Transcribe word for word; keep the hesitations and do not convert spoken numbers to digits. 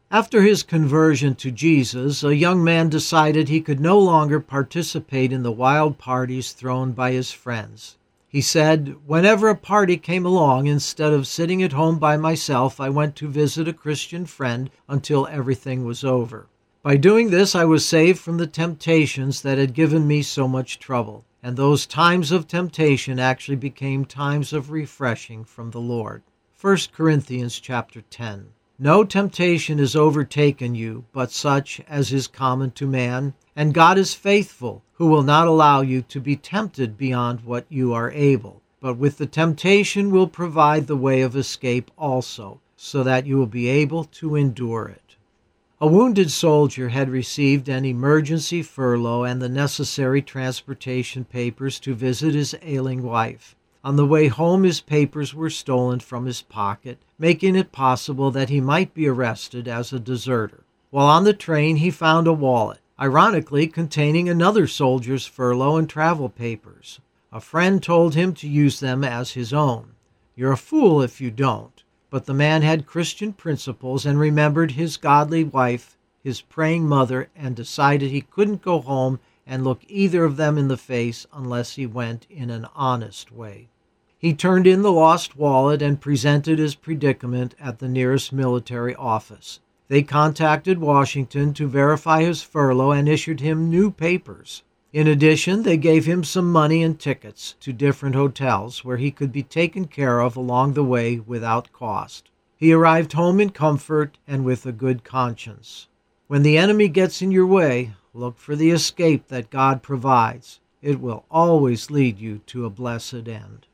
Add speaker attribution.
Speaker 1: After his conversion to Jesus, a young man decided he could no longer participate in the wild parties thrown by his friends. He said, "Whenever a party came along, instead of sitting at home by myself, I went to visit a Christian friend until everything was over. By doing this, I was saved from the temptations that had given me so much trouble, and those times of temptation actually became times of refreshing from the Lord." First Corinthians chapter ten. "No temptation has overtaken you, but such as is common to man, and God is faithful, who will not allow you to be tempted beyond what you are able, but with the temptation will provide the way of escape also, so that you will be able to endure it." A wounded soldier had received an emergency furlough and the necessary transportation papers to visit his ailing wife. On the way home, his papers were stolen from his pocket, making it possible that he might be arrested as a deserter. While on the train, he found a wallet, ironically containing another soldier's furlough and travel papers. A friend told him to use them as his own. "You're a fool if you don't." But the man had Christian principles and remembered his godly wife, his praying mother, and decided he couldn't go home and look either of them in the face unless he went in an honest way. He turned in the lost wallet and presented his predicament at the nearest military office. They contacted Washington to verify his furlough and issued him new papers. In addition, they gave him some money and tickets to different hotels where he could be taken care of along the way without cost. He arrived home in comfort and with a good conscience. When the enemy gets in your way, look for the escape that God provides. It will always lead you to a blessed end.